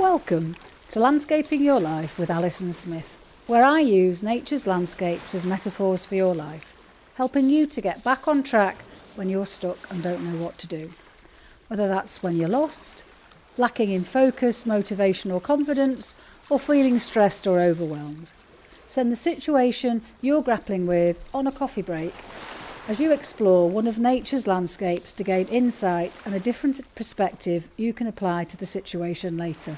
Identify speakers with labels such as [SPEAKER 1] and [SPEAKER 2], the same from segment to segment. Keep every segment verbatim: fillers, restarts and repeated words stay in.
[SPEAKER 1] Welcome to Landscaping Your Life with Alison Smith, where I use nature's landscapes as metaphors for your life, helping you to get back on track when you're stuck and don't know what to do. Whether that's when you're lost, lacking in focus, motivation or confidence, or feeling stressed or overwhelmed. Send the situation you're grappling with on a coffee break as you explore one of nature's landscapes to gain insight and a different perspective you can apply to the situation later.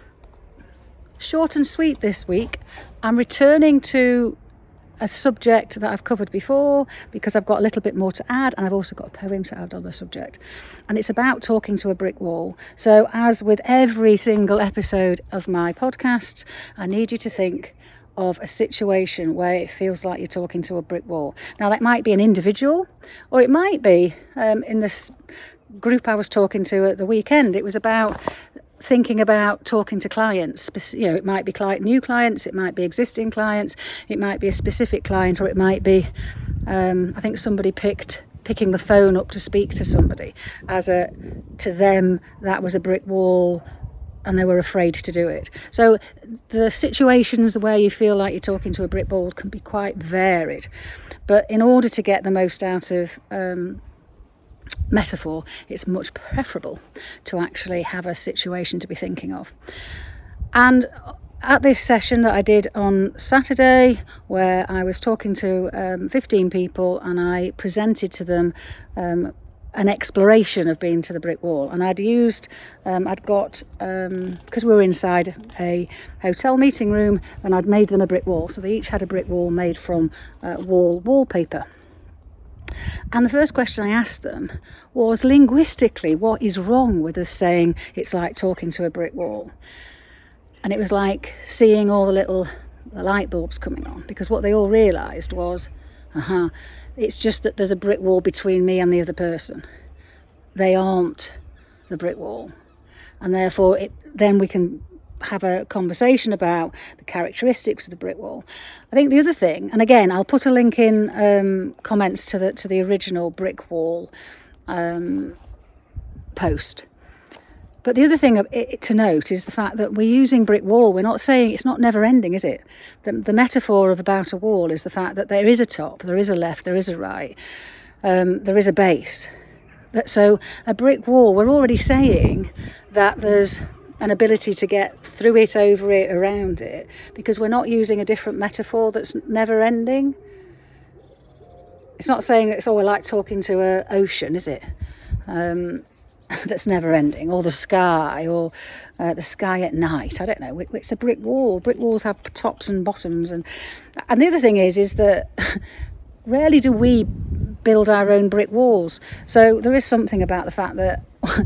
[SPEAKER 1] Short and sweet this week. I'm returning to a subject that I've covered before because I've got a little bit more to add, and I've also got a poem to add on the subject, and it's about talking to a brick wall. So as with every single episode of my podcast, I need you to think of a situation where it feels like you're talking to a brick wall. Now that might be an individual, or it might be um, in this group I was talking to at the weekend. It was about thinking about talking to clients. You know, it might be client, new clients, it might be existing clients, it might be a specific client, or it might be, um, I think somebody picked picking the phone up to speak to somebody. As a, to them, that was a brick wall, and they were afraid to do it. So the situations where you feel like you're talking to a brick wall can be quite varied. But in order to get the most out of um, metaphor, it's much preferable to actually have a situation to be thinking of. And at this session that I did on Saturday, where I was talking to um, fifteen people, and I presented to them um, an exploration of being to the brick wall, and I'd used um, I'd got um because we were inside a hotel meeting room, and I'd made them a brick wall, so they each had a brick wall made from uh, wall wallpaper. And the first question I asked them was, linguistically, what is wrong with us saying it's like talking to a brick wall? And it was like seeing all the little light bulbs coming on, because what they all realised was, uh-huh, it's just that there's a brick wall between me and the other person. They aren't the brick wall. And therefore, it, then we can have a conversation about the characteristics of the brick wall. I think the other thing, and again, I'll put a link in um, comments to the to the original brick wall um, post. But the other thing to note is the fact that we're using brick wall. We're not saying it's not never ending, is it? The, the metaphor of about a wall is the fact that there is a top, there is a left, there is a right, um, there is a base. That, so a brick wall, we're already saying that there's an ability to get through it, over it, around it, because we're not using a different metaphor that's never ending. It's not saying it's, oh, we're like talking to an ocean, is it? Um, that's never ending, or the sky, or uh, the sky at night. I don't know. It's a brick wall. Brick walls have tops and bottoms, and and the other thing is is that rarely do we build our own brick walls. So there is something about the fact that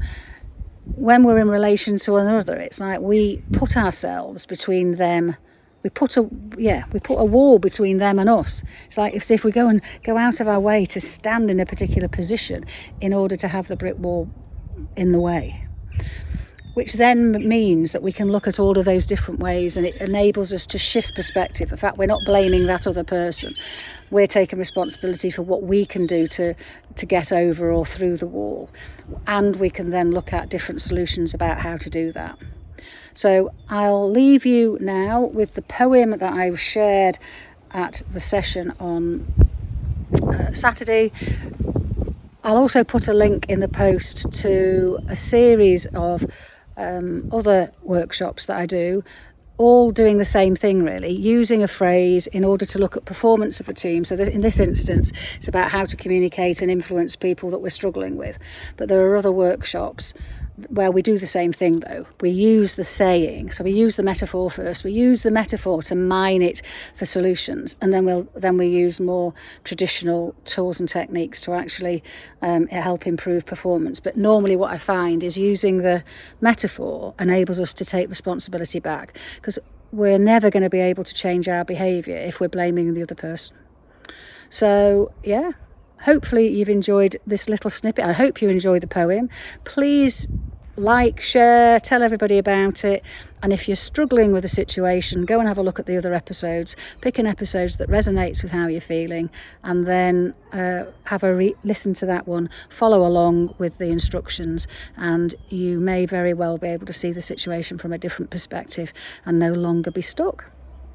[SPEAKER 1] when we're in relation to another, it's like we put ourselves between them. We put a yeah, we put a wall between them and us. It's like if, if we go and go out of our way to stand in a particular position in order to have the brick wall in the way, which then means that we can look at all of those different ways, and it enables us to shift perspective. In fact, we're not blaming that other person. We're taking responsibility for what we can do to to get over or through the wall, and we can then look at different solutions about how to do that. So I'll leave you now with the poem that I shared at the session on uh, Saturday. I'll also put a link in the post to a series of um, other workshops that I do, all doing the same thing really, using a phrase in order to look at performance of a team. So in this instance, it's about how to communicate and influence people that we're struggling with. But there are other workshops where we do the same thing though. We use the saying, so we use the metaphor first. We use the metaphor to mine it for solutions, and then we'll then we use more traditional tools and techniques to actually um, help improve performance. But normally what I find is using the metaphor enables us to take responsibility back, because we're never going to be able to change our behaviour if we're blaming the other person. So yeah, hopefully you've enjoyed this little snippet. I hope you enjoyed the poem. Please like, share, tell everybody about it. And if you're struggling with a situation, go and have a look at the other episodes. Pick an episode that resonates with how you're feeling, and then uh, have a re- listen to that one. Follow along with the instructions, and you may very well be able to see the situation from a different perspective and no longer be stuck.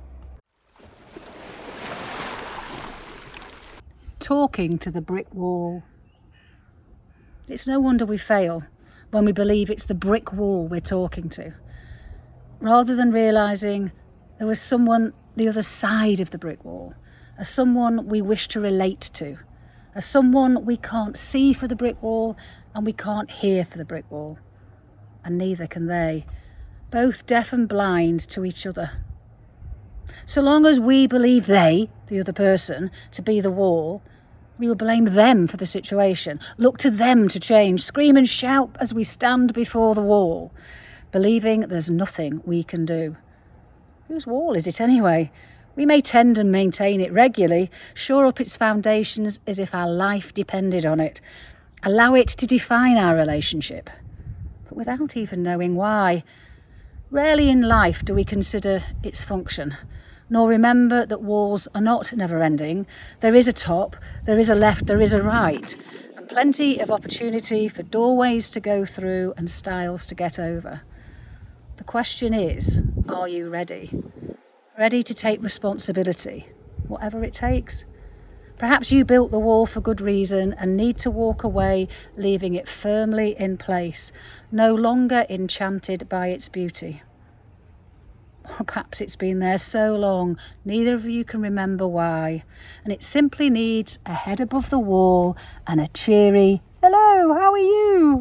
[SPEAKER 1] Talking to the brick wall. It's no wonder we fail when we believe it's the brick wall we're talking to, rather than realising there was someone the other side of the brick wall, a someone we wish to relate to, a someone we can't see for the brick wall and we can't hear for the brick wall, and neither can they, both deaf and blind to each other. So long as we believe they, the other person, to be the wall, we will blame them for the situation, look to them to change, scream and shout as we stand before the wall, believing there's nothing we can do. Whose wall is it anyway? We may tend and maintain it regularly, shore up its foundations as if our life depended on it, allow it to define our relationship, but without even knowing why. Rarely in life do we consider its function, nor remember that walls are not never-ending. There is a top, there is a left, there is a right, and plenty of opportunity for doorways to go through and stiles to get over. The question is, are you ready? Ready to take responsibility, whatever it takes? Perhaps you built the wall for good reason and need to walk away, leaving it firmly in place, no longer enchanted by its beauty. Or perhaps it's been there so long, neither of you can remember why, and it simply needs a head above the wall and a cheery, "Hello, how are you?"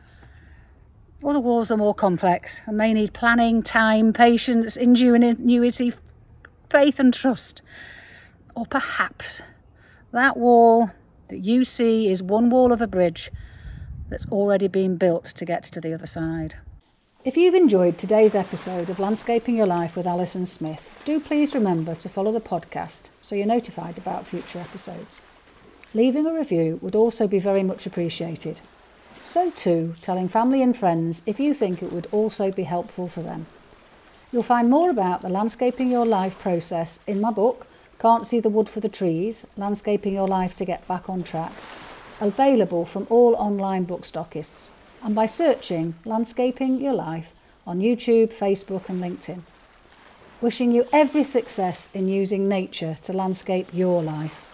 [SPEAKER 1] Other walls are more complex and may need planning, time, patience, ingenuity, faith and trust. Or perhaps that wall that you see is one wall of a bridge that's already been built to get to the other side. If you've enjoyed today's episode of Landscaping Your Life with Alison Smith, do please remember to follow the podcast so you're notified about future episodes. Leaving a review would also be very much appreciated. So too, telling family and friends if you think it would also be helpful for them. You'll find more about the Landscaping Your Life process in my book, Can't See the Wood for the Trees, Landscaping Your Life to Get Back on Track, available from all online bookstockists, and by searching Landscaping Your Life on YouTube, Facebook and LinkedIn. Wishing you every success in using nature to landscape your life.